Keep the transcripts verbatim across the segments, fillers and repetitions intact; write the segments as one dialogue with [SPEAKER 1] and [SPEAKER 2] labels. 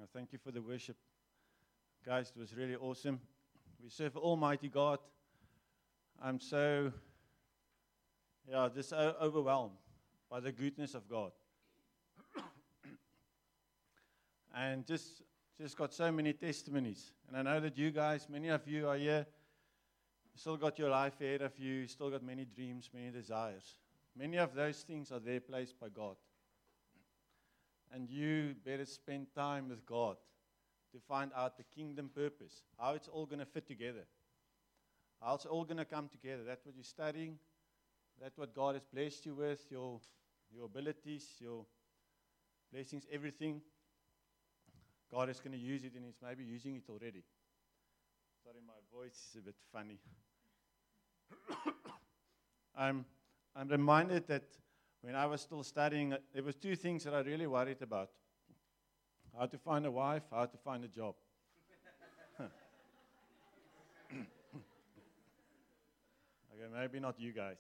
[SPEAKER 1] Uh, thank you for the worship. Guys, it was really awesome. We serve Almighty God. I'm so, yeah, just so overwhelmed by the goodness of God. And just, just got so many testimonies. And I know that you guys, many of you are here, you still got your life ahead of you, you still got many dreams, many desires. Many of those things are there placed by God. And you better spend time with God to find out the kingdom purpose, how it's all going to fit together, how it's all going to come together. That's what you're studying. That's what God has blessed you with, your, your abilities, your blessings, everything. God is going to use it, and He's maybe using it already. Sorry, my voice is a bit funny. I'm, I'm reminded that when I was still studying, there was two things that I really worried about. How to find a wife, how to find a job. Okay, maybe not you guys.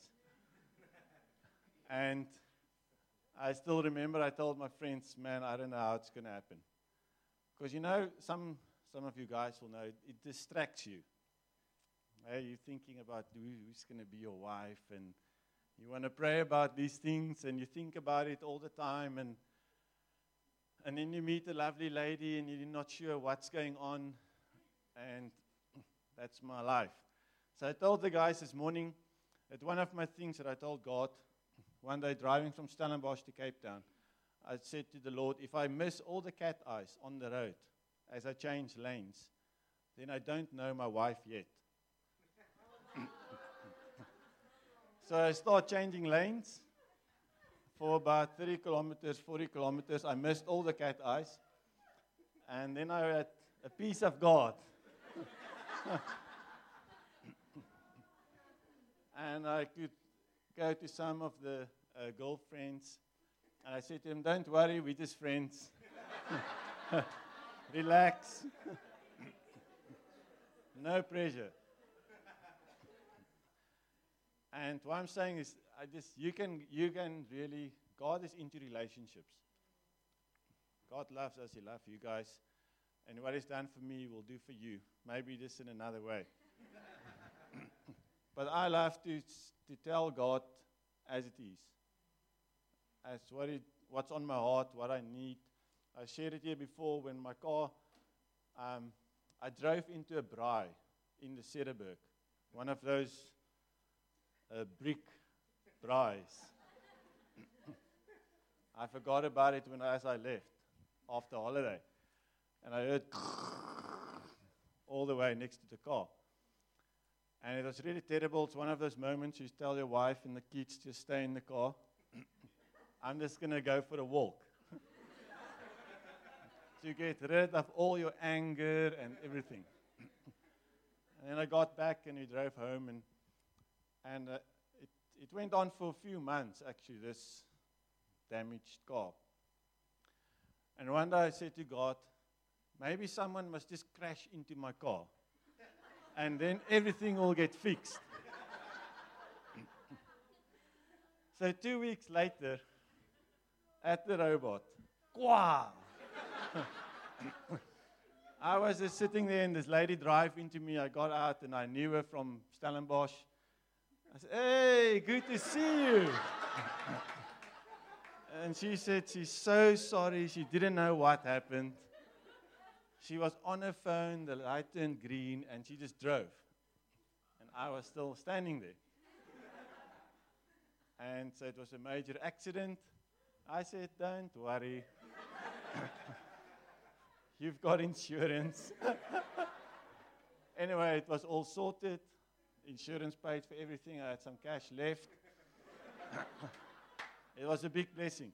[SPEAKER 1] And I still remember I told my friends, man, I don't know how it's going to happen. Because, you know, some some of you guys will know, it, it distracts you. Hey, you're thinking about who, who's going to be your wife, and you want to pray about these things, and you think about it all the time, and and then you meet a lovely lady, and you're not sure what's going on, and that's my life. So I told the guys this morning that one of my things that I told God, one day driving from Stellenbosch to Cape Town, I said to the Lord, if I miss all the cat eyes on the road as I change lanes, then I don't know my wife yet. So I start changing lanes for about thirty kilometers, forty kilometers. I missed all the cat eyes. And then I had a piece of God. And I could go to some of the uh, girlfriends. And I said to him, don't worry, we're just friends. Relax. No pressure. And what I'm saying is, I just you can you can really, God is into relationships. God loves us, He loves you guys. And what He's done for me, He will do for you. Maybe this in another way. But I love to to tell God as it is. As what it, what's on my heart, what I need. I shared it here before when my car, um, I drove into a braai in the Cederberg. One of those uh, brick braais. I forgot about it when as I left after holiday. And I heard all the way next to the car. And it was really terrible. It's one of those moments you tell your wife and the kids to stay in the car. I'm just going to go for a walk. To get rid of all your anger and everything. And then I got back and we drove home. And and uh, it, it went on for a few months, actually, this damaged car. And one day I said to God, maybe someone must just crash into my car. And then everything will get fixed. So two weeks later, at the robot, Kwah! I was just sitting there and this lady drove into me. I got out and I knew her from Stellenbosch. I said, hey, good to see you. And she said she's so sorry. She didn't know what happened. She was on her phone, the light turned green, and she just drove. And I was still standing there. And so it was a major accident. I said, don't worry. You've got insurance. Anyway, it was all sorted. Insurance paid for everything. I had some cash left. It was a big blessing.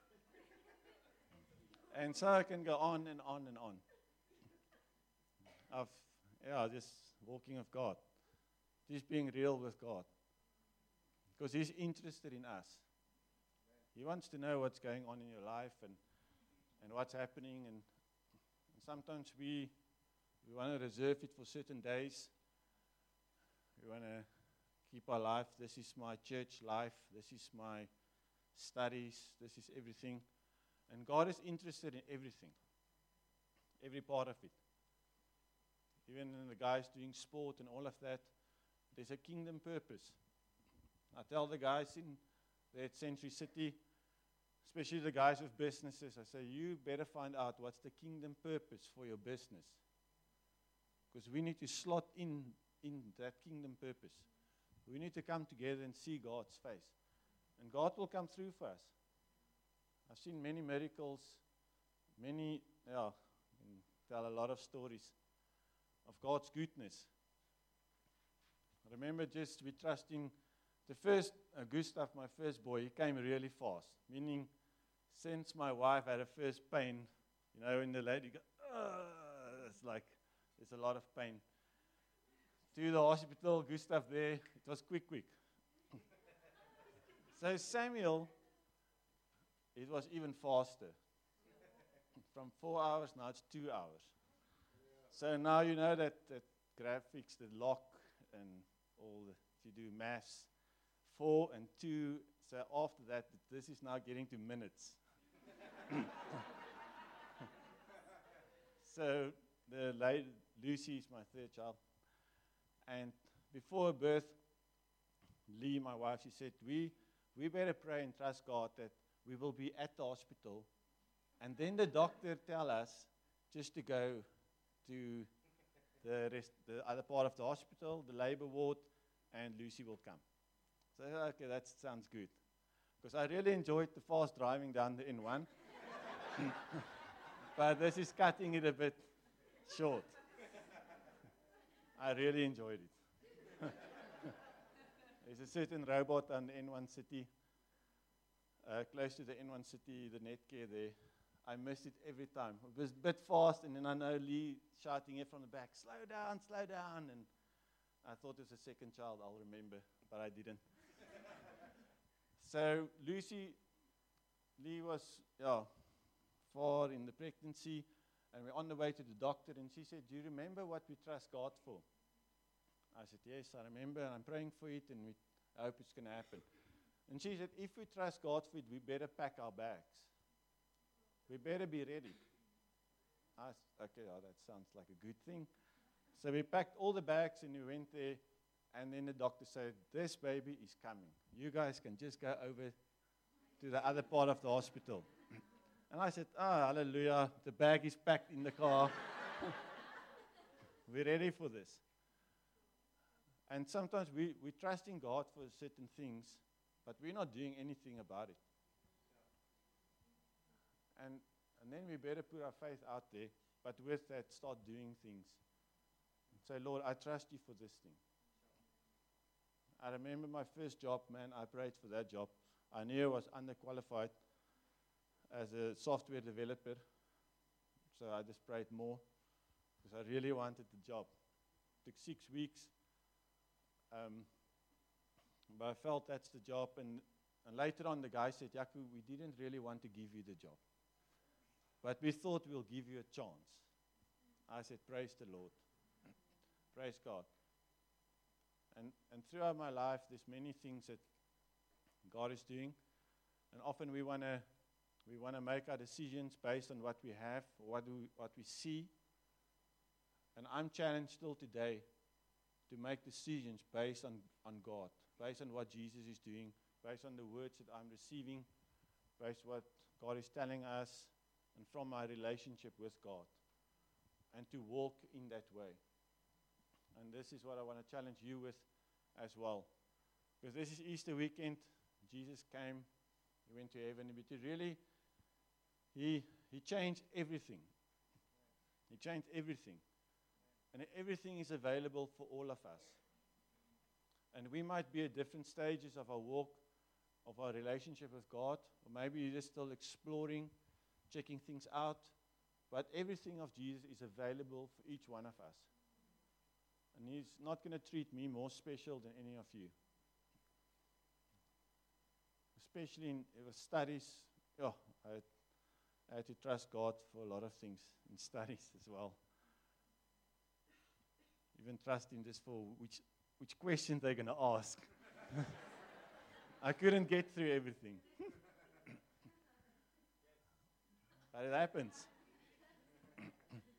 [SPEAKER 1] And so I can go on and on and on. Of, yeah, just walking with God. Just being real with God. Because He's interested in us. He wants to know what's going on in your life and, and what's happening. And, and sometimes we we want to reserve it for certain days. We want to keep our life. This is my church life. This is my studies. This is everything. And God is interested in everything. every part of it. Even in the guys doing sport and all of that, there's a kingdom purpose. I tell the guys in there at Century City, especially the guys with businesses, I say, you better find out what's the kingdom purpose for your business. Because we need to slot in in that kingdom purpose. We need to come together and see God's face. And God will come through for us. I've seen many miracles, many, yeah, I can tell a lot of stories of God's goodness. I remember just we trusting the first, uh, Gustav, my first boy, he came really fast. Meaning, since my wife had her first pain, you know, in the lady, go, it's like, there's a lot of pain. To the hospital, Gustav there, it was quick, quick. So Samuel, it was even faster. From four hours, now it's two hours. So now you know that, that graphics, the lock, and all the, if you do maths, four and two, so after that, this is now getting to minutes. So the lady, Lucy is my third child. And before her birth, Lee, my wife, she said, we, we better pray and trust God that we will be at the hospital. And then the doctor tell us just to go to the, rest, the other part of the hospital, the labor ward, and Lucy will come. So I said, okay, that sounds good. Because I really enjoyed the fast driving down the N one. But this is cutting it a bit short. I really enjoyed it. There's a certain robot on the N one City, uh, close to the N one City, the Netcare there. I missed it every time. It was a bit fast, and then I know Lee shouting it from the back, slow down, slow down. And I thought it was a second child, I'll remember, but I didn't. So Lucy, Lee was yeah, far in the pregnancy, and we're on the way to the doctor, and she said, do you remember what we trust God for? I said, yes, I remember, and I'm praying for it, and we I hope it's going to happen. And she said, if we trust God for it, we better pack our bags. We better be ready. I said, okay, oh, that sounds like a good thing. So we packed all the bags, and we went there, and then the doctor said, this baby is coming. You guys can just go over to the other part of the hospital. And I said, oh, hallelujah, the bag is packed in the car. We're ready for this. And sometimes we, we trust in God for certain things, but we're not doing anything about it. And, and then we better put our faith out there, but with that, start doing things. And say, Lord, I trust you for this thing. I remember my first job, man, I prayed for that job. I knew I was underqualified as a software developer, so I just prayed more because I really wanted the job. It took six weeks, um, but I felt that's the job. And, and later on, the guy said, Yaku, we didn't really want to give you the job, but we thought we'll give you a chance. I said, praise the Lord. Praise God. And, and throughout my life, there's many things that God is doing. And often we want to we want to make our decisions based on what we have, or what, do we, what we see. And I'm challenged still today to make decisions based on, on God, based on what Jesus is doing, based on the words that I'm receiving, based on what God is telling us, and from my relationship with God, and to walk in that way. And this is what I want to challenge you with as well. Because this is Easter weekend. Jesus came, he went to heaven, but he really, he, he changed everything. He changed everything. And everything is available for all of us. And we might be at different stages of our walk, of our relationship with God, or maybe you're just still exploring, checking things out. But everything of Jesus is available for each one of us. And he's not going to treat me more special than any of you. Especially in uh, studies. Oh, I, had, I had to trust God for a lot of things in studies as well. Even trust him just for which, which question they're going to ask. I couldn't get through everything. But it happens.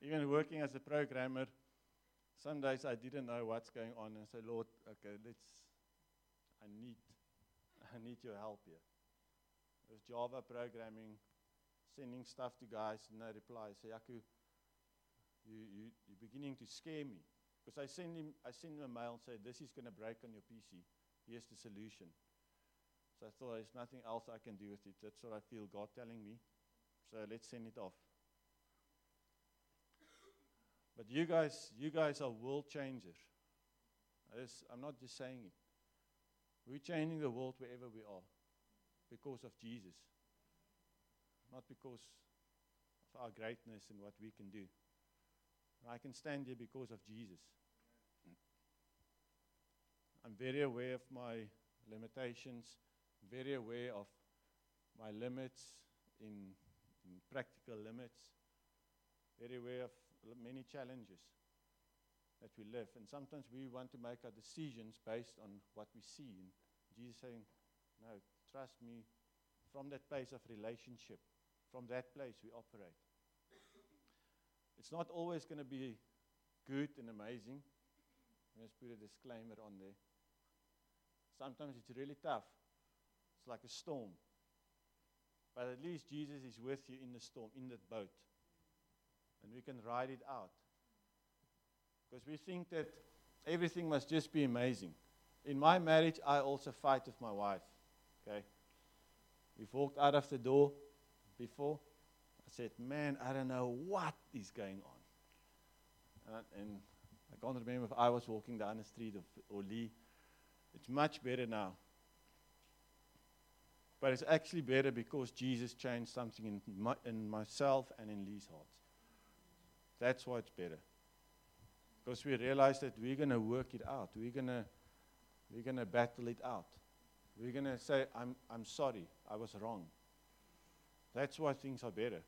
[SPEAKER 1] Even working as a programmer, some days I didn't know what's going on, and say, Lord, okay, let's. I need, I need your help here. With Java programming, sending stuff to guys, no reply. I say, Yaku, you, you, you're beginning to scare me. Because I send him, I send him a mail and say, this is going to break on your P C. Here's the solution. So I thought there's nothing else I can do with it. That's what I feel God telling me. So let's send it off. But you guys, you guys are world changers. As I'm not just saying it. We're changing the world wherever we are because of Jesus. Not because of our greatness and what we can do. I can stand here because of Jesus. I'm very aware of my limitations, very aware of my limits in, in practical limits, very aware of many challenges that we live. And sometimes we want to make our decisions based on what we see. And Jesus saying, no, trust me, from that place of relationship, from that place we operate. It's not always going to be good and amazing. Let's put a disclaimer on there. Sometimes it's really tough. It's like a storm. But at least Jesus is with you in the storm, in that boat. And we can ride it out. Because we think that everything must just be amazing. In my marriage, I also fight with my wife. Okay? We've walked out of the door before. I said, man, I don't know what is going on. And, I, and I can't remember if I was walking down the street of, or Lee. It's much better now. But it's actually better because Jesus changed something in, my, in myself and in Lee's hearts. That's why it's better. Because we realize that we're going to work it out. We're going to we're going to battle it out. We're going to say, I'm, I'm sorry, I was wrong. That's why things are better.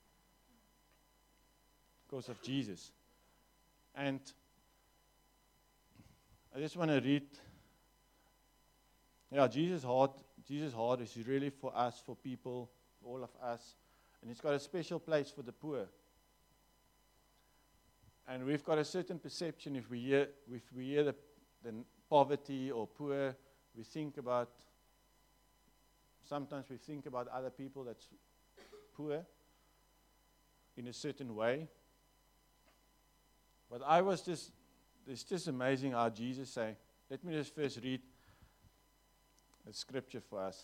[SPEAKER 1] Because of Jesus. And I just want to read. Yeah, Jesus' heart, Jesus' heart is really for us, for people, for all of us. And it's got a special place for the poor. And we've got a certain perception if we hear, if we hear the, the poverty or poor, we think about, sometimes we think about other people that's poor in a certain way. But I was just, it's just amazing how Jesus say, let me just first read a scripture for us.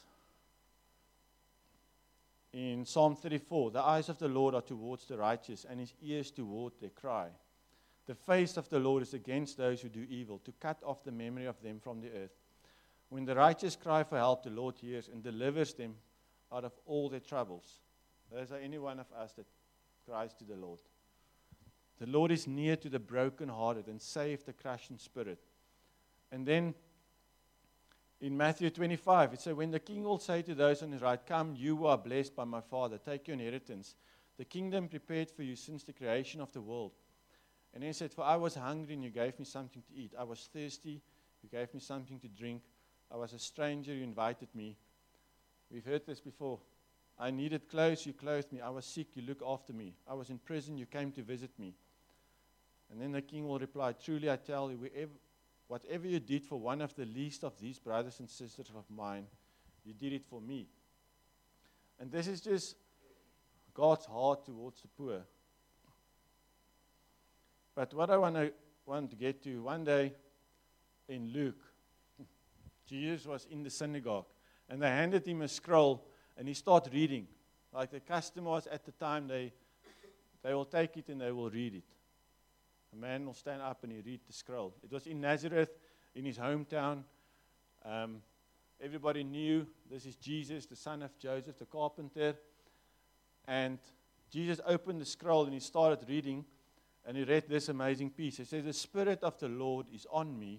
[SPEAKER 1] In Psalm thirty-four, the eyes of the Lord are towards the righteous, and his ears toward their cry. The face of the Lord is against those who do evil, to cut off the memory of them from the earth. When the righteous cry for help, the Lord hears and delivers them out of all their troubles. There's any one of us that cries to the Lord. The Lord is near to the brokenhearted and save the crushed in spirit. And then in Matthew twenty-five, it says, when the king will say to those on his right, come, you who are blessed by my Father, take your inheritance, the kingdom prepared for you since the creation of the world. And he said, for I was hungry and you gave me something to eat. I was thirsty, you gave me something to drink. I was a stranger, you invited me. We've heard this before. I needed clothes, you clothed me. I was sick, you looked after me. I was in prison, you came to visit me. And then the king will reply, truly I tell you, wherever, whatever you did for one of the least of these brothers and sisters of mine, you did it for me. And this is just God's heart towards the poor. But what I want to want to get to, one day in Luke, Jesus was in the synagogue, and they handed him a scroll, and he started reading. Like the custom was at the time, they they will take it and they will read it. A man will stand up and he read the scroll. It was in Nazareth, in his hometown. Um, everybody knew this is Jesus, the son of Joseph, the carpenter. And Jesus opened the scroll and he started reading. And he read this amazing piece. He says, the Spirit of the Lord is on me.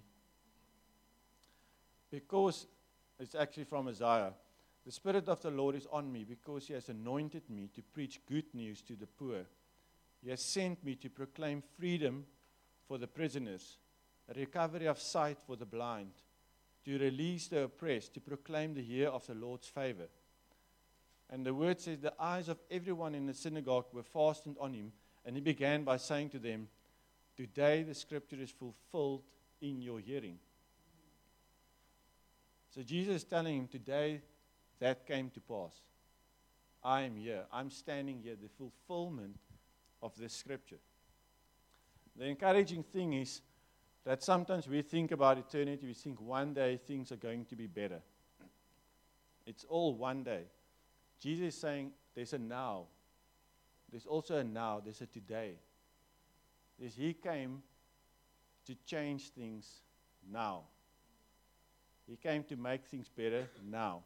[SPEAKER 1] Because, it's actually from Isaiah. The Spirit of the Lord is on me because he has anointed me to preach good news to the poor. He has sent me to proclaim freedom for the prisoners, a recovery of sight for the blind, to release the oppressed, to proclaim the year of the Lord's favor. And the word says, the eyes of everyone in the synagogue were fastened on him, And he began by saying to them, today the scripture is fulfilled in your hearing. So Jesus is telling him, today that came to pass. I am here. I'm standing here, the fulfillment of this scripture. The encouraging thing is that sometimes we think about eternity, we think one day things are going to be better. It's all one day. Jesus is saying there's a now. There's also a now. There's a today. There's he came to change things now. He came to make things better now.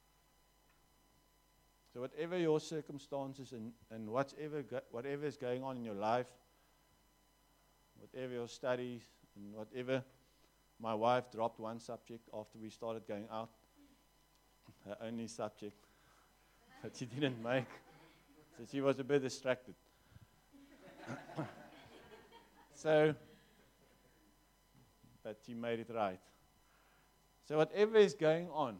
[SPEAKER 1] So whatever your circumstances and, and whatever, go, whatever is going on in your life, whatever your studies and whatever, my wife dropped one subject after we started going out, her only subject that she didn't make. So she was a bit distracted. So, but she made it right. So whatever is going on,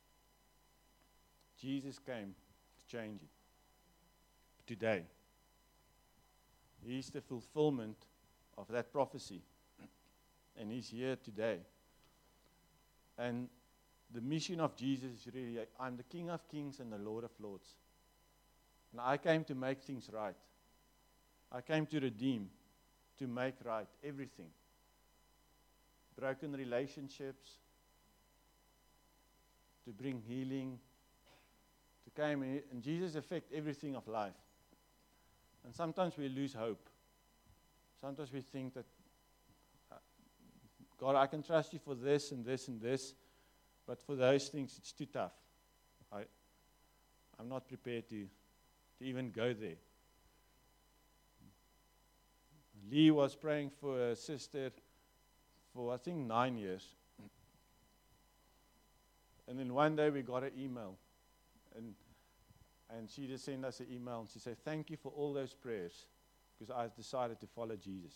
[SPEAKER 1] Jesus came to change it today. He's the fulfillment of that prophecy. And he's here today. And the mission of Jesus is really, I'm the King of Kings and the Lord of Lords. And I came to make things right. I came to redeem, to make right everything. Broken relationships, to bring healing, to come in, and Jesus affects everything of life. And sometimes we lose hope. Sometimes we think that, uh, God, I can trust you for this and this and this, but for those things it's too tough. I, I'm not prepared to, to even go there. Lee was praying for a sister for, I think, nine years. And then one day we got an email. And and she just sent us an email and she said, thank you for all those prayers because I decided to follow Jesus.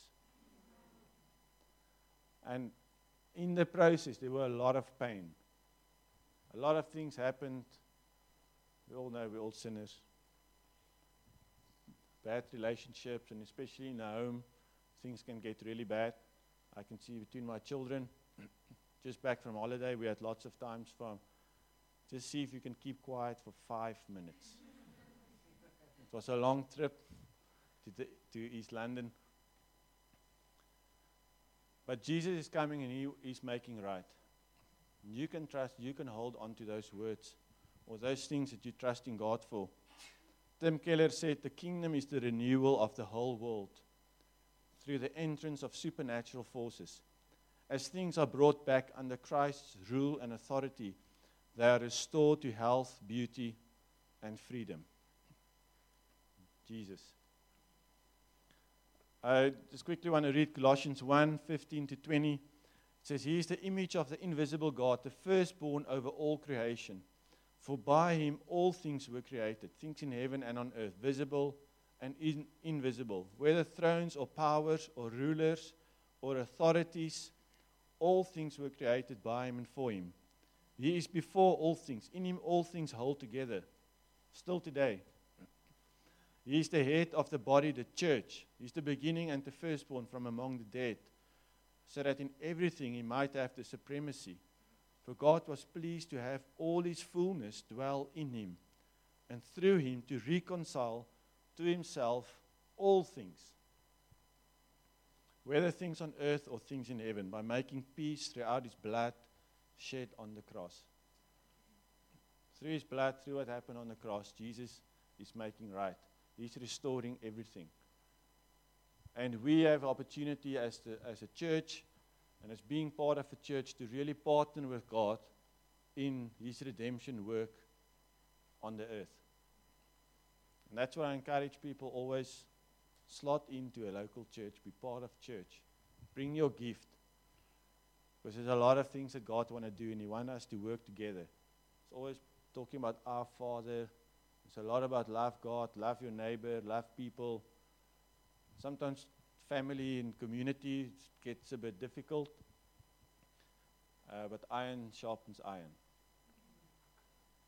[SPEAKER 1] And in the process, there were a lot of pain. A lot of things happened. We all know we're all sinners. Bad relationships, and especially in the home, things can get really bad. I can see between my children, just back from holiday, we had lots of times from, just see if you can keep quiet for five minutes. It was a long trip to, the, to East London. But Jesus is coming and he is making right. You can trust, you can hold on to those words or those things that you trust in God for. Tim Keller said, the kingdom is the renewal of the whole world through the entrance of supernatural forces. As things are brought back under Christ's rule and authority, they are restored to health, beauty, and freedom. Jesus. I just quickly want to read Colossians one, fifteen to twenty. It says, he is the image of the invisible God, the firstborn over all creation. For by him all things were created, things in heaven and on earth, visible and in- invisible, whether thrones or powers or rulers or authorities, all things were created by him and for him. He is before all things. In him all things hold together. Still today. He is the head of the body, the church. He is the beginning and the firstborn from among the dead, so that in everything he might have the supremacy. For God was pleased to have all his fullness dwell in him, and through him to reconcile to himself all things, whether things on earth or things in heaven, by making peace throughout his blood shed on the cross. Through his blood, through what happened on the cross, Jesus is making right. He's restoring everything. And we have opportunity as the as a church and as being part of a church to really partner with God in his redemption work on the earth. And that's why I encourage people always slot into a local church, be part of church. Bring your gift. Because there's a lot of things that God wants to do and he wants us to work together. It's always talking about our Father. It's a lot about love God, love your neighbor, love people. Sometimes family and community gets a bit difficult. Uh, but iron sharpens iron.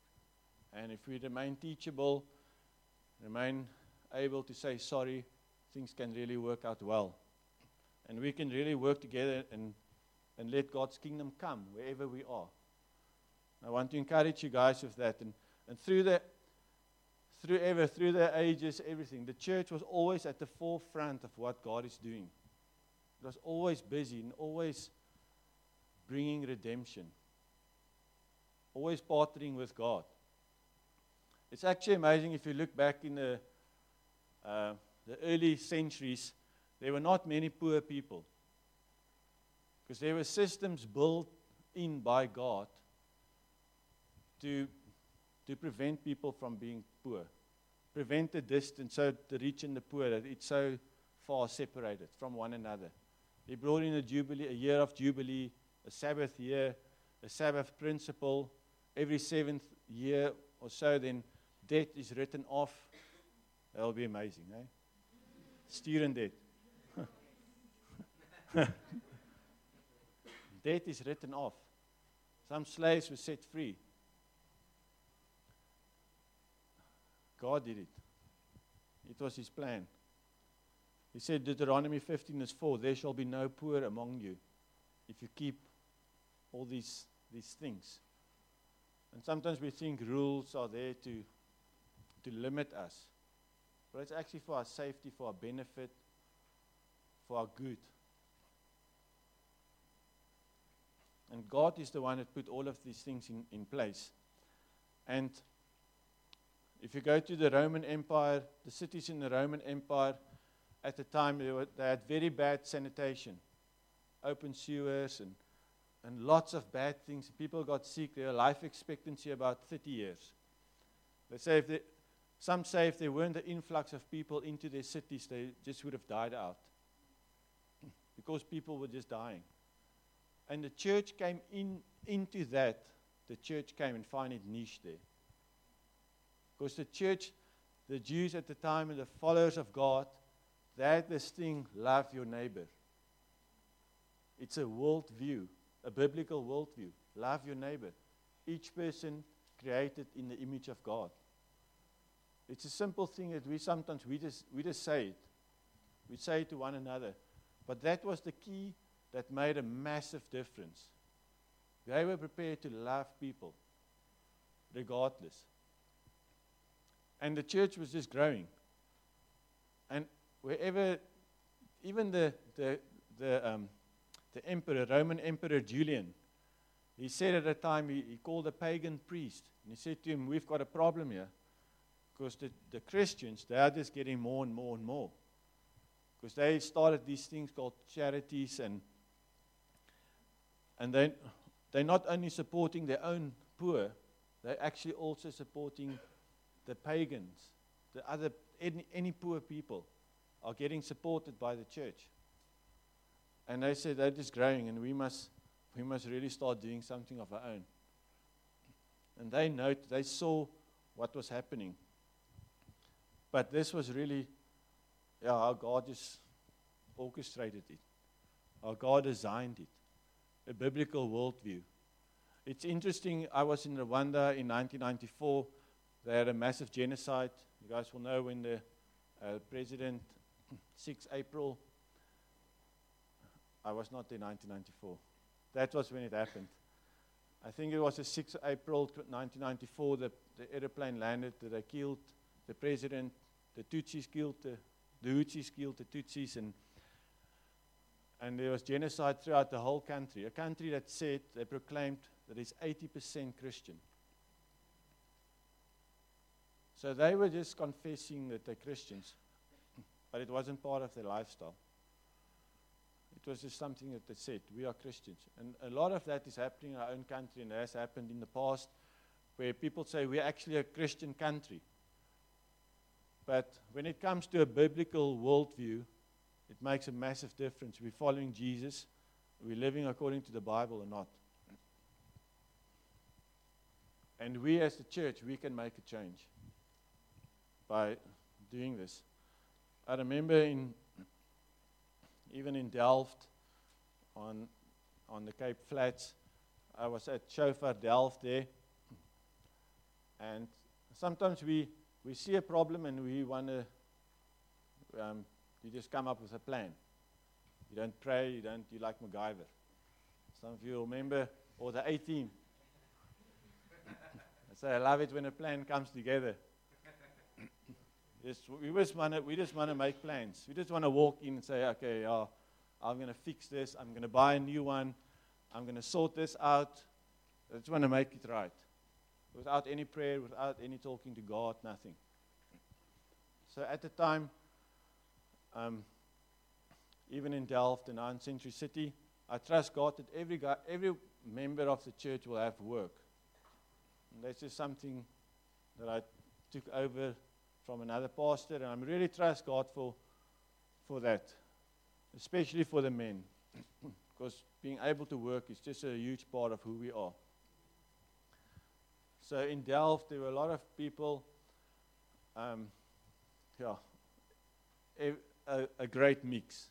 [SPEAKER 1] And if we remain teachable, remain able to say sorry things can really work out well. And we can really work together and, and let God's kingdom come wherever we are. I want to encourage you guys with that. And, and through the through ever, through the ages, everything, the church was always at the forefront of what God is doing. It was always busy and always bringing redemption. Always partnering with God. It's actually amazing if you look back in the, uh, the early centuries, there were not many poor people. Because there were systems built in by God to, to prevent people from being poor. Prevent the distance, so the rich and the poor, that it's so far separated from one another. He brought in a jubilee, a year of jubilee, a Sabbath year, a Sabbath principle. Every seventh year or so, then debt is written off. That'll be amazing, eh? Student debt. Debt is written off. Some slaves were set free. God did it. It was His plan. He said, Deuteronomy fifteen is four, there shall be no poor among you if you keep all these, these things. And sometimes we think rules are there to, to limit us. But it's actually for our safety, for our benefit, for our good. And God is the one that put all of these things in, in place. And if you go to the Roman Empire, the cities in the Roman Empire, at the time they, were, they had very bad sanitation, open sewers and, and lots of bad things. People got sick. Their life expectancy about thirty years. They say if they, some say if there weren't an influx of people into their cities, they just would have died out because people were just dying. And the church came in into that. The church came and found it niche there. Because the church, the Jews at the time and the followers of God, they had this thing, love your neighbor. It's a worldview, a biblical worldview. Love your neighbor. Each person created in the image of God. It's a simple thing that we sometimes, we just, we just say it. We say it to one another. But that was the key that made a massive difference. They were prepared to love people, regardless. And the church was just growing. And wherever, even the the the, um, the emperor, Roman Emperor Julian, he said at the time, he, he called a pagan priest, and he said to him, we've got a problem here, because the, the Christians, they are just getting more and more and more. Because they started these things called charities, and and they, they're not only supporting their own poor, they're actually also supporting the pagans, the other, any, any poor people are getting supported by the church. And they said they're just growing, and we must, we must really start doing something of our own. And they note, they saw what was happening. But this was really, yeah, how God just orchestrated it. How God designed it. A biblical worldview. It's interesting, I was in Rwanda in nineteen ninety-four. They had a massive genocide. You guys will know when the uh, president, sixth of April, I was not there in nineteen ninety-four. That was when it happened. I think it was the sixth of April nineteen ninety-four, the, the airplane landed, they killed the president, the Tutsis killed the, the Hutsis killed the Tutsis, and and there was genocide throughout the whole country. A country that said, they proclaimed that it's eighty percent Christian. So they were just confessing that they're Christians, but it wasn't part of their lifestyle. It was just something that they said, we are Christians. And a lot of that is happening in our own country, and has happened in the past, where people say we're actually a Christian country. But when it comes to a biblical worldview, it makes a massive difference. We're following Jesus, we're living according to the Bible or not. And we as the church, we can make a change by doing this. I remember in even in Delft, on on the Cape Flats, I was at Shofar Delft there, and sometimes we we see a problem and we want to um, You just come up with a plan. You don't pray, you don't, you like MacGyver. Some of you remember, or the A-Team. I say, I love it when a plan comes together. Yes, we just want to we just want to make plans. We just want to walk in and say, okay, uh, I'm going to fix this. I'm going to buy a new one. I'm going to sort this out. I just want to make it right. Without any prayer, without any talking to God, nothing. So at the time, um, even in Delft, and now in Century City, I trust God that every guy, every member of the church will have work. And that's just something that I took over from another pastor, and I really trust God for, for that, especially for the men, because being able to work is just a huge part of who we are. So in Delft, there were a lot of people, um, yeah, a, a, a great mix.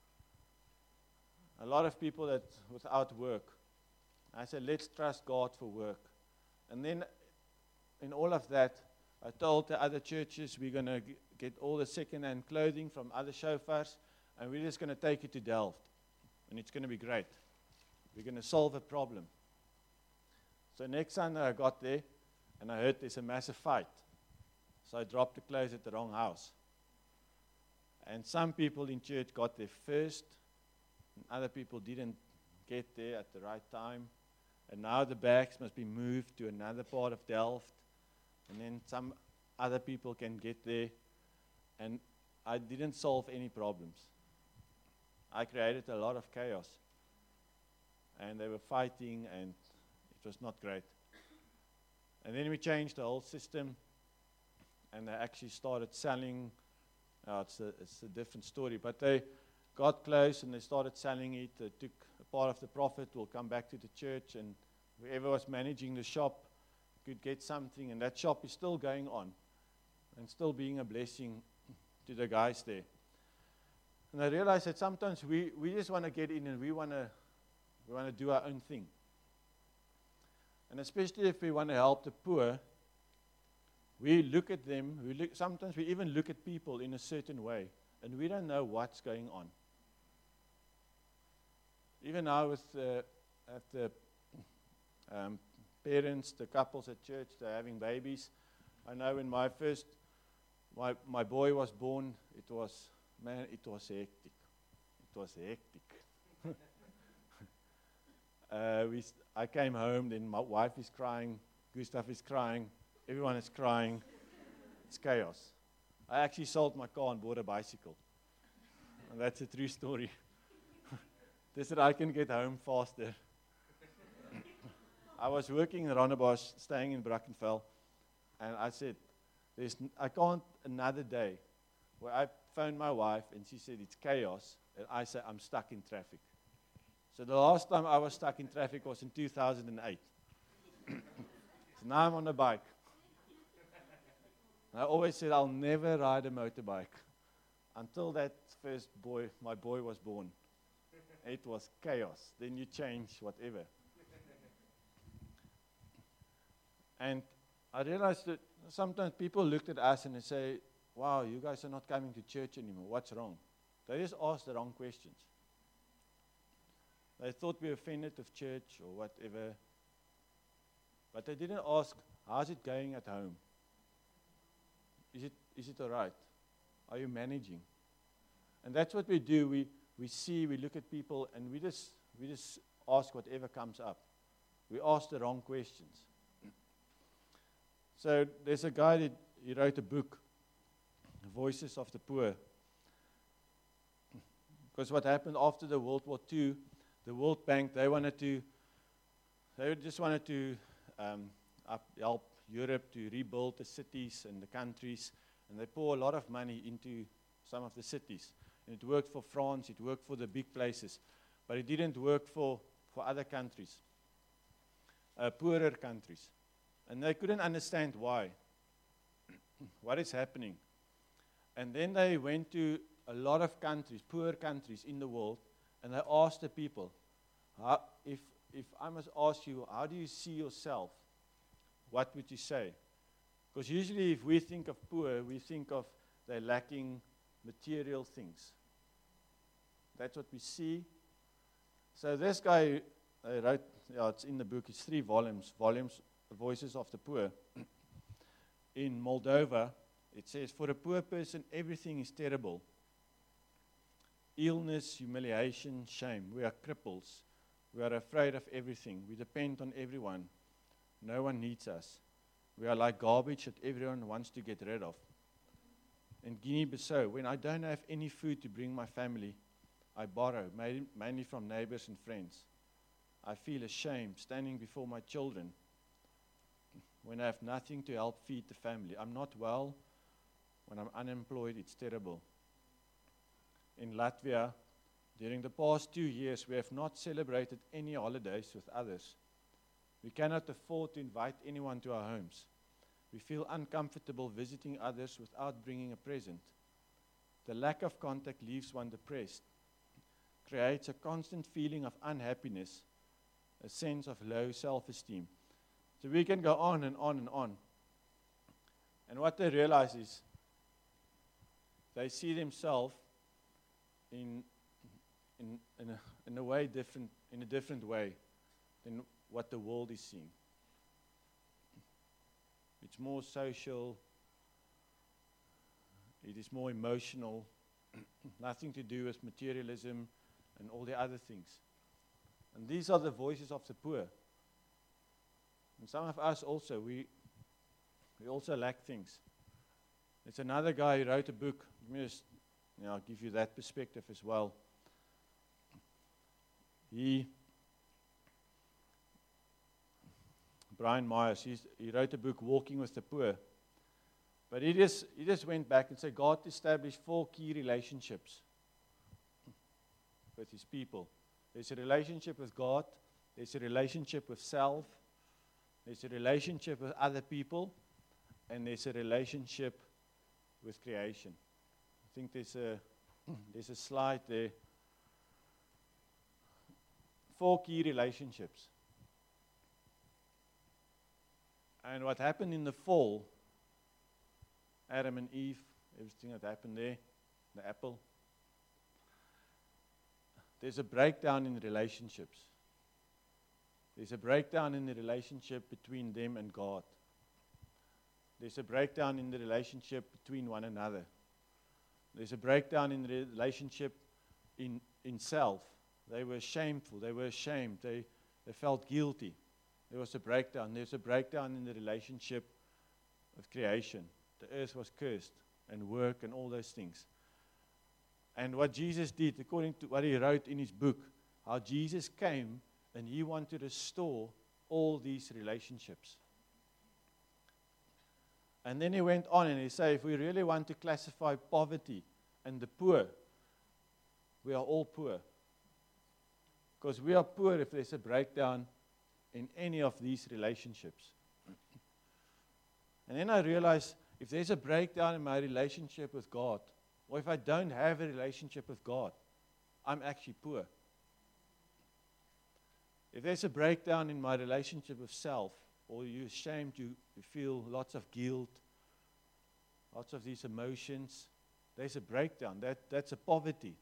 [SPEAKER 1] A lot of people that without work. I said, let's trust God for work. And then in all of that, I told the other churches we're going to g- get all the second-hand clothing from other shofars, and we're just going to take it to Delft. And it's going to be great. We're going to solve a problem. So next Sunday I got there, and I heard there's a massive fight. So I dropped the clothes at the wrong house. And some people in church got there first, and other people didn't get there at the right time. And now the bags must be moved to another part of Delft. And then some other people can get there. And I didn't solve any problems. I created a lot of chaos. And they were fighting, and it was not great. And then we changed the whole system. And they actually started selling. Uh, it's, a, it's a different story. But they got close and they started selling it. They took a part of the profit, will come back to the church. And whoever was managing the shop could get something, and that shop is still going on and still being a blessing to the guys there. And I realized that sometimes we, we just want to get in and we want to we want to do our own thing. And especially if we want to help the poor, we look at them, we look, sometimes we even look at people in a certain way, and we don't know what's going on. Even now with uh, at the um, parents, the couples at church, they're having babies. I know when my first, my, my boy was born, it was, man, it was hectic. It was hectic. uh, we, I came home, then my wife is crying, Gustav is crying, everyone is crying. It's chaos. I actually sold my car and bought a bicycle. And that's a true story. Just that I can get home faster. I was working in Rondebosch, staying in Brackenfell, and I said, There's n- I can't another day where I phoned my wife and she said it's chaos, and I said I'm stuck in traffic. So the last time I was stuck in traffic was in two thousand eight. So now I'm on a bike. I always said I'll never ride a motorbike until that first boy, my boy was born. It was chaos. Then you change whatever. And I realized that sometimes people looked at us and they say, wow, you guys are not coming to church anymore. What's wrong? They just asked the wrong questions. They thought we were offended of church or whatever. But they didn't ask, how's it going at home? Is it is it all right? Are you managing? And that's what we do. We we see, we look at people, and we just we just ask whatever comes up. We ask the wrong questions. So there's a guy that he wrote a book, Voices of the Poor. Because what happened after the World War Two, the World Bank, they wanted to, they just wanted to um, up, help Europe to rebuild the cities and the countries, and they pour a lot of money into some of the cities. And it worked for France, it worked for the big places, but it didn't work for, for other countries, uh, poorer countries. And they couldn't understand why. What is happening? And then they went to a lot of countries, poor countries in the world, and they asked the people, how, if, if I must ask you, how do you see yourself? What would you say? Because usually if we think of poor, we think of they're lacking material things. That's what we see. So this guy uh, wrote, yeah, it's in the book, it's three volumes, volumes, Voices of the Poor. In Moldova, it says, for a poor person, everything is terrible. Illness, humiliation, shame. We are cripples. We are afraid of everything. We depend on everyone. No one needs us. We are like garbage that everyone wants to get rid of. In Guinea-Bissau, when I don't have any food to bring my family, I borrow, mainly from neighbors and friends. I feel ashamed standing before my children when I have nothing to help feed the family. I'm not well. When I'm unemployed, it's terrible. In Latvia, during the past two years, we have not celebrated any holidays with others. We cannot afford to invite anyone to our homes. We feel uncomfortable visiting others without bringing a present. The lack of contact leaves one depressed, creates a constant feeling of unhappiness, a sense of low self-esteem. So we can go on and on and on. And what they realize is they see themselves in in in a, in a way different in a different way than what the world is seeing. It's more social. It is more emotional. Nothing to do with materialism and all the other things. And these are the voices of the poor. And some of us also, we we also lack things. There's another guy who wrote a book. Let me just, you know, give you that perspective as well. He, Brian Myers, he's, he wrote a book, Walking with the Poor. But he just, he just went back and said God established four key relationships with his people. There's a relationship with God, there's a relationship with self, there's a relationship with other people, and there's a relationship with creation. I think there's a there's a slide there. Four key relationships. And what happened in the fall, Adam and Eve, everything that happened there, the apple. There's a breakdown in relationships. There's a breakdown in the relationship between them and God. There's a breakdown in the relationship between one another. There's a breakdown in the relationship in, in self. They were shameful. They were ashamed. They, they felt guilty. There was a breakdown. There's a breakdown in the relationship of creation. The earth was cursed, and work and all those things. And what Jesus did, according to what he wrote in his book, how Jesus came and he wanted to restore all these relationships. And then he went on and he said, if we really want to classify poverty and the poor, we are all poor. Because we are poor if there's a breakdown in any of these relationships. And then I realized, if there's a breakdown in my relationship with God, or if I don't have a relationship with God, I'm actually poor. If there's a breakdown in my relationship with self, or you're ashamed, you, you feel lots of guilt, lots of these emotions, there's a breakdown. That, that's a poverty.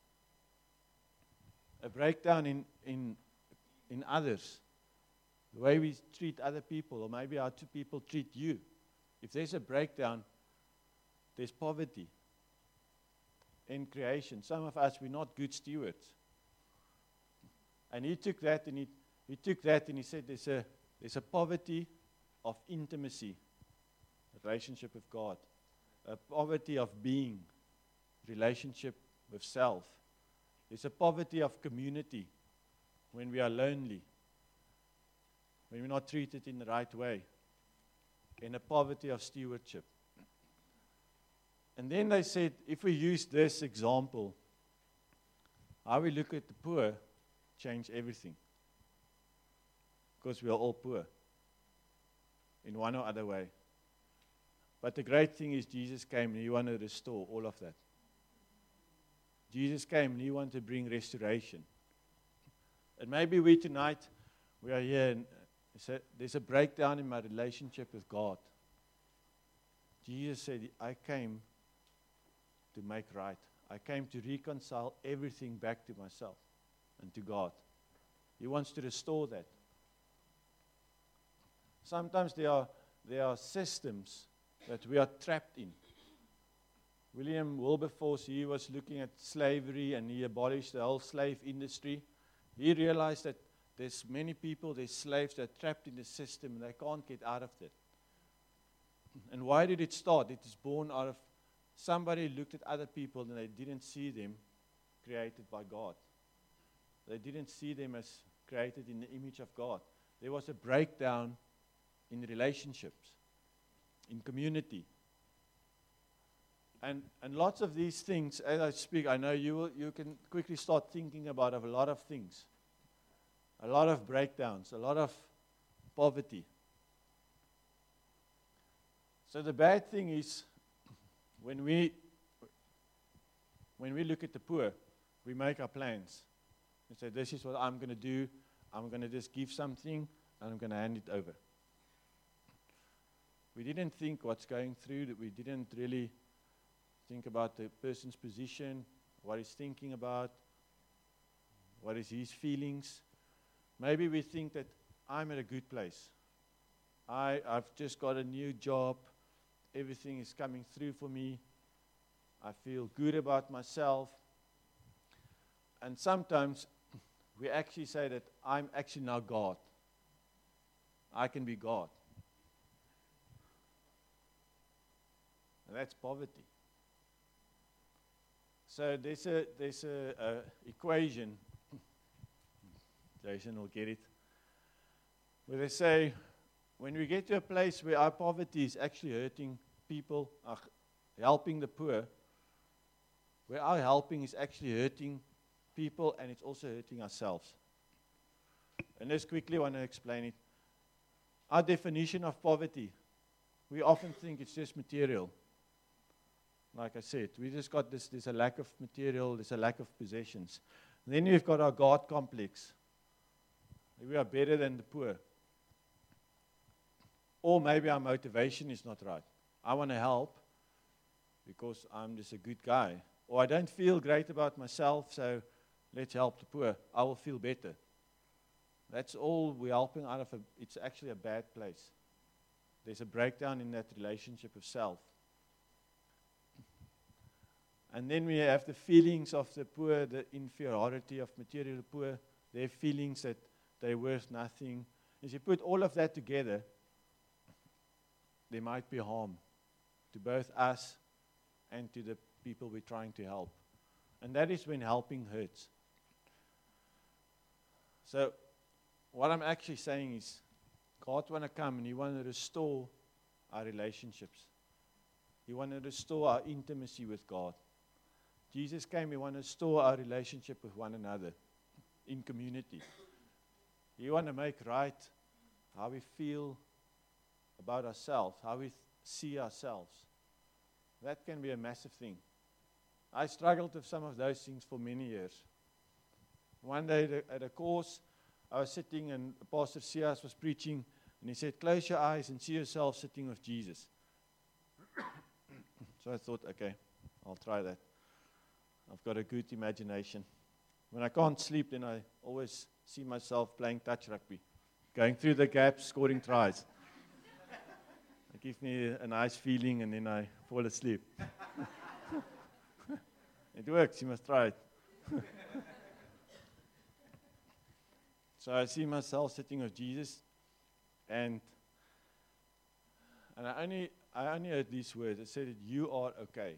[SPEAKER 1] A breakdown in, in, in others, the way we treat other people, or maybe how two people treat you. If there's a breakdown, there's poverty. In creation, some of us, we're not good stewards. And he took that and he, he took that and he said there's a, there's a poverty of intimacy, relationship with God. A poverty of being, relationship with self. There's a poverty of community when we are lonely, when we're not treated in the right way. And a poverty of stewardship. And then they said, if we use this example, how we look at the poor change everything. Because we are all poor in one or other way. But the great thing is Jesus came and he wanted to restore all of that. Jesus came and he wanted to bring restoration. And maybe we tonight, we are here and there's a breakdown in my relationship with God. Jesus said, I came to make right. I came to reconcile everything back to myself and to God. He wants to restore that. Sometimes there are, there are systems that we are trapped in. William Wilberforce, he was looking at slavery and he abolished the whole slave industry. He realized that there's many people, there's slaves that are trapped in the system and they can't get out of it. And why did it start? It is born out of somebody looked at other people and they didn't see them created by God. They didn't see them as created in the image of God. There was a breakdown in relationships, in community. And and lots of these things, as I speak, I know you will, you can quickly start thinking about a lot of things. A lot of breakdowns, a lot of poverty. So the bad thing is, when we when we look at the poor, we make our plans. We say, this is what I'm going to do. I'm going to just give something, and I'm going to hand it over. We didn't think what's going through, that we didn't really think about the person's position, what he's thinking about, what is his feelings. Maybe we think that I'm at a good place. I, I've just got a new job. Everything is coming through for me. I feel good about myself. And sometimes we actually say that I'm actually now God. I can be God. And that's poverty. So there's a there's a, a equation. Jason will get it. Where they say, when we get to a place where our poverty is actually hurting people, uh, helping the poor, where our helping is actually hurting people and it's also hurting ourselves. And let's quickly want to explain it. Our definition of poverty, we often think it's just material. Like I said, we just got this, there's a lack of material, there's a lack of possessions. And then we've got our God complex. We are better than the poor. Or maybe our motivation is not right. I want to help because I'm just a good guy. Or I don't feel great about myself, so let's help the poor. I will feel better. That's all we're helping out of. A, it's actually a bad place. There's a breakdown in that relationship of self. And then we have the feelings of the poor, the inferiority of material poor, their feelings that they're worth nothing. If you put all of that together, there might be harm to both us and to the people we're trying to help. And that is when helping hurts. So what I'm actually saying is, God wants to come and He wants to restore our relationships. He wants to restore our intimacy with God. Jesus came, He wants to restore our relationship with one another in community. He wants to make right how we feel about ourselves, how we th- see ourselves. That can be a massive thing. I struggled with some of those things for many years. One day at a, at a course, I was sitting and Pastor Sias was preaching, and he said, close your eyes and see yourself sitting with Jesus. So I thought, okay, I'll try that. I've got a good imagination. When I can't sleep, then I always see myself playing touch rugby, going through the gaps, scoring tries. It gives me a, a nice feeling, and then I fall asleep. It works, you must try it. So I see myself sitting with Jesus, and and I only I only heard these words. It said, "You are okay."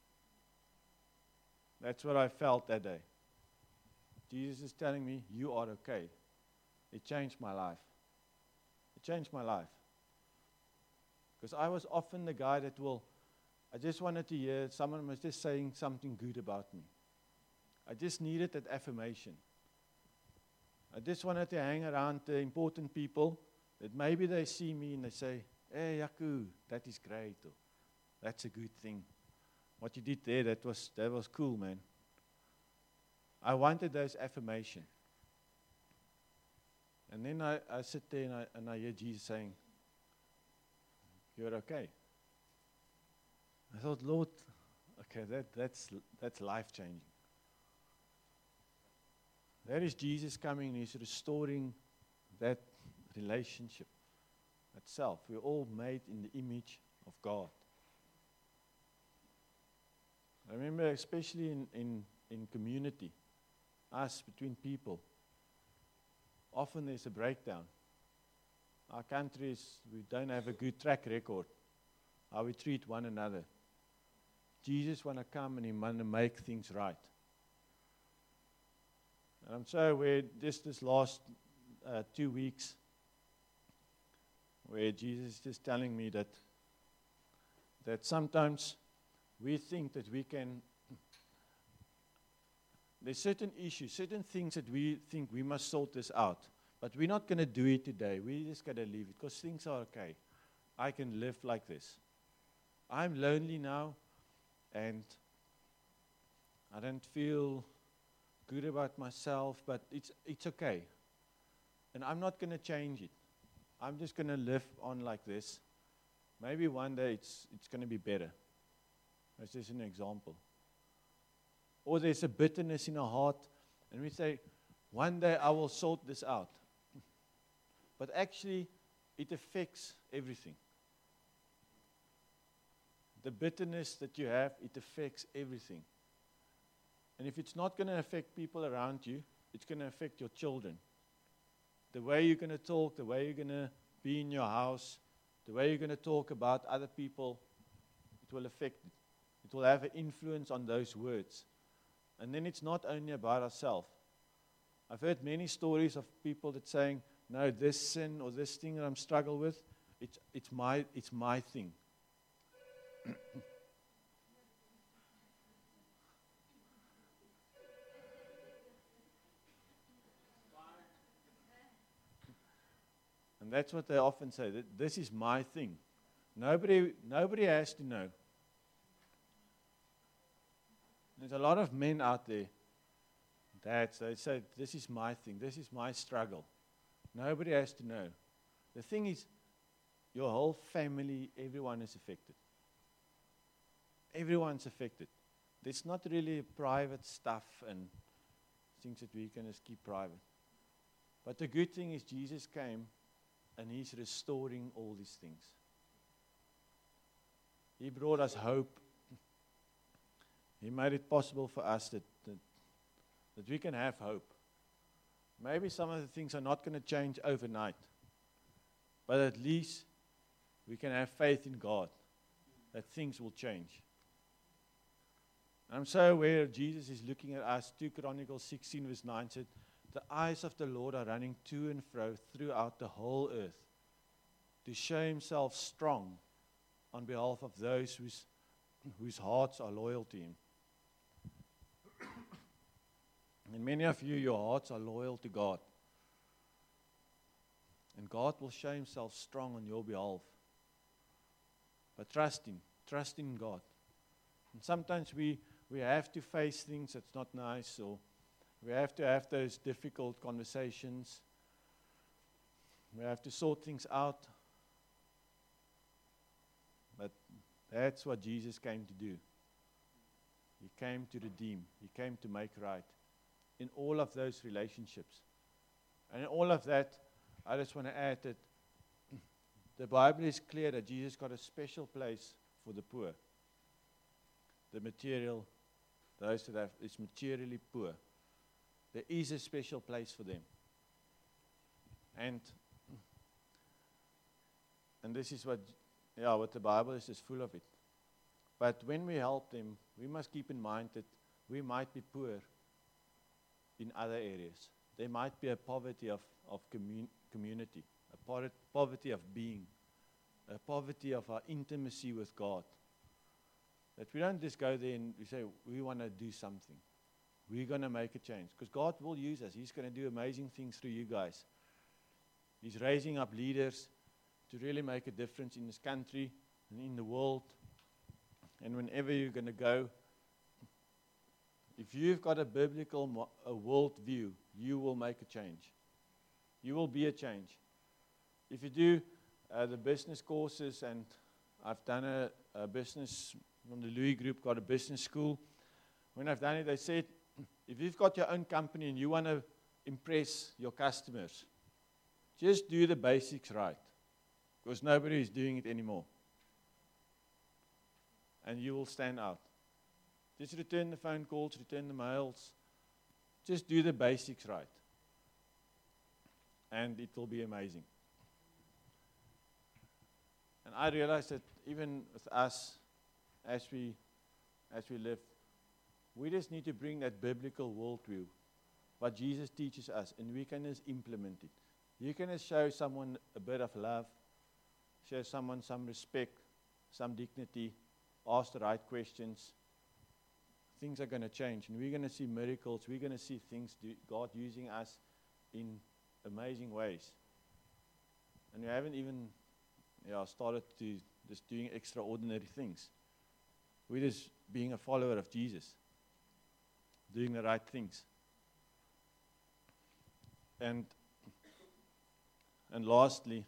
[SPEAKER 1] That's what I felt that day. Jesus is telling me, "You are okay." It changed my life. It changed my life. Because I was often the guy that will, I just wanted to hear someone was just saying something good about me. I just needed that affirmation. I just wanted to hang around the important people that maybe they see me and they say, "Hey, Yaku, that is great. Or, that's a good thing. What you did there, that was that was cool, man." I wanted those affirmation. And then I, I sit there and I, and I hear Jesus saying, "You're okay." I thought, Lord, Okay, that, that's, that's life-changing. There is Jesus coming, and He's restoring that relationship itself. We're all made in the image of God. I remember, especially in, in, in community, us, between people, often there's a breakdown. Our countries, we don't have a good track record, how we treat one another. Jesus want to come and He want to make things right. And I'm so aware, just this last uh, two weeks, where Jesus is just telling me that that sometimes we think that we can, there's certain issues, certain things that we think we must sort this out. But we're not going to do it today. We just got to leave it because things are okay. I can live like this. I'm lonely now, and I don't feel good about myself, but it's it's okay. And I'm not going to change it. I'm just going to live on like this. Maybe one day it's it's going to be better. That's just an example. Or there's a bitterness in our heart, and we say, one day I will sort this out. But actually, it affects everything. The bitterness that you have, it affects everything. And if it's not going to affect people around you, it's going to affect your children. The way you're going to talk, the way you're going to be in your house, the way you're going to talk about other people, it will affect it. It will have an influence on those words. And then it's not only about ourselves. I've heard many stories of people that saying, no, this sin or this thing that I'm struggling with, it's, it's, my, it's my thing. And that's what they often say, that this is my thing. Nobody, nobody has to know. There's a lot of men out there that they say, this is my thing, this is my struggle. Nobody has to know. The thing is, your whole family, everyone is affected. Everyone's affected. There's not really private stuff and things that we can just keep private. But the good thing is Jesus came and He's restoring all these things. He brought us hope. He made it possible for us that, that, that we can have hope. Maybe some of the things are not going to change overnight. But at least we can have faith in God that things will change. I'm so aware Jesus is looking at us. Second Chronicles sixteen verse nine said, the eyes of the Lord are running to and fro throughout the whole earth to show Himself strong on behalf of those whose, whose hearts are loyal to Him. And many of you, your hearts are loyal to God. And God will show Himself strong on your behalf. But trust Him. Trust in God. And sometimes we, we have to face things that's not nice, or we have to have those difficult conversations. We have to sort things out. But that's what Jesus came to do. He came to redeem. He came to make right in all of those relationships. And in all of that, I just want to add that the Bible is clear that Jesus got a special place for the poor. The material, those that have, is materially poor. There is a special place for them. And and this is what, yeah, what the Bible is, is full of it. But when we help them, we must keep in mind that we might be poor in other areas. There might be a poverty of, of commun- community, a po- poverty of being, a poverty of our intimacy with God. That we don't just go there and we say, we want to do something. We're going to make a change. Because God will use us. He's going to do amazing things through you guys. He's raising up leaders to really make a difference in this country and in the world. And whenever you're going to go, if you've got a biblical mo- a world view, you will make a change. You will be a change. If you do uh, the business courses, and I've done a, a business from the Louis Group, got a business school. When I've done it, they said, if you've got your own company and you want to impress your customers, just do the basics right, because nobody is doing it anymore. And you will stand out. Just return the phone calls, return the mails. Just do the basics right. And it will be amazing. And I realized that even with us, as we, as we live, we just need to bring that biblical worldview, what Jesus teaches us, and we can just implement it. You can just show someone a bit of love, show someone some respect, some dignity, ask the right questions. Things are going to change, and we're going to see miracles. We're going to see things, do, God using us in amazing ways. And we haven't even yeah, started to just doing extraordinary things. We're just being a follower of Jesus, doing the right things. And and lastly,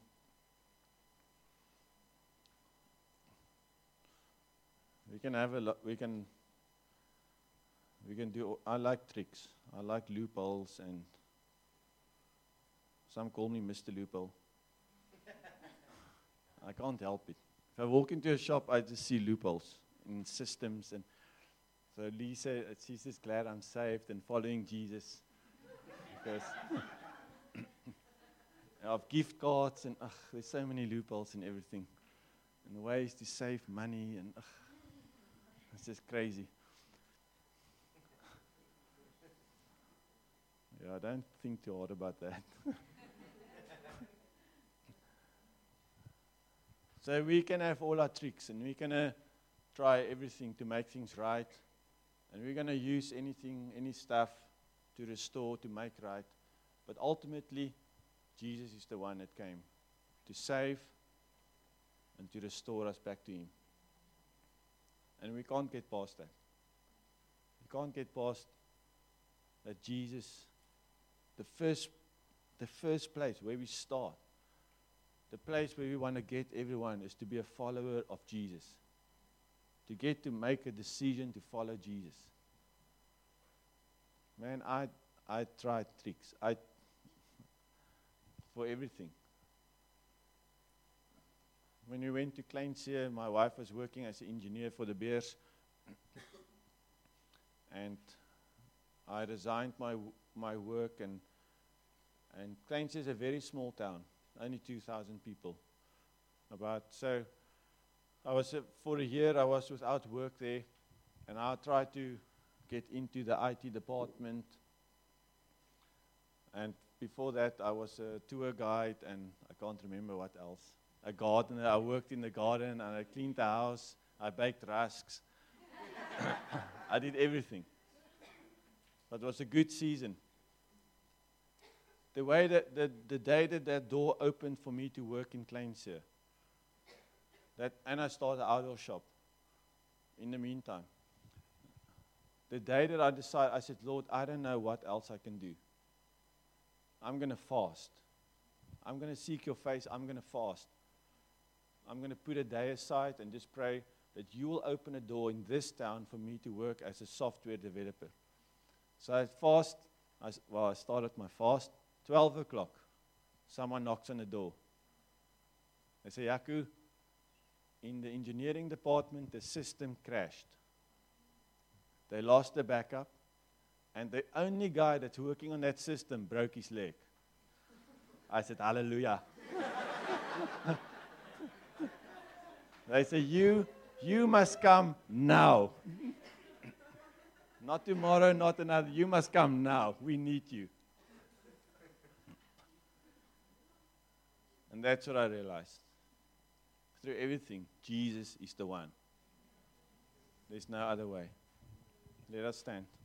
[SPEAKER 1] we can have a lo- we can we can do. I like tricks. I like loopholes, and some call me Mister Loophole. I can't help it. If I walk into a shop, I just see loopholes in systems, and so Lisa, she's just glad I'm saved and following Jesus, because of gift cards and ugh, there's so many loopholes in everything, and ways to save money, and ugh, it's just crazy. Yeah, don't think too hard about that. So we can have all our tricks, and we're going to try everything to make things right, and we're going to use anything, any stuff to restore, to make right. But ultimately, Jesus is the one that came to save and to restore us back to Him. And we can't get past that. We can't get past that Jesus, the first, the first place where we start, the place where we want to get everyone is to be a follower of Jesus. To get to make a decision to follow Jesus. Man, I I tried tricks. I for everything. When we went to Kleinseer, my wife was working as an engineer for the Bears. And I resigned my my work, and and Kleinseer is a very small town. Only two thousand people. About so, I was uh, for a year. I was without work there, and I tried to get into the I T department. And before that, I was a tour guide, and I can't remember what else. A gardener. I worked in the garden, and I cleaned the house. I baked rusks. I did everything. But it was a good season. The way that the, the day that that door opened for me to work in Kleinseer, that and I started an outdoor shop. In the meantime, the day that I decided, I said, Lord, I don't know what else I can do. I'm going to fast. I'm going to seek your face. I'm going to fast. I'm going to put a day aside and just pray that you will open a door in this town for me to work as a software developer. So I fast. I, well, I started my fast. twelve o'clock, someone knocks on the door. They say, Yaku, in the engineering department, the system crashed. They lost the backup, and the only guy that's working on that system broke his leg. I said, hallelujah. They say, you, you must come now. Not tomorrow, not another. You must come now. We need you. And that's what I realized. Through everything, Jesus is the one. There's no other way. Let us stand.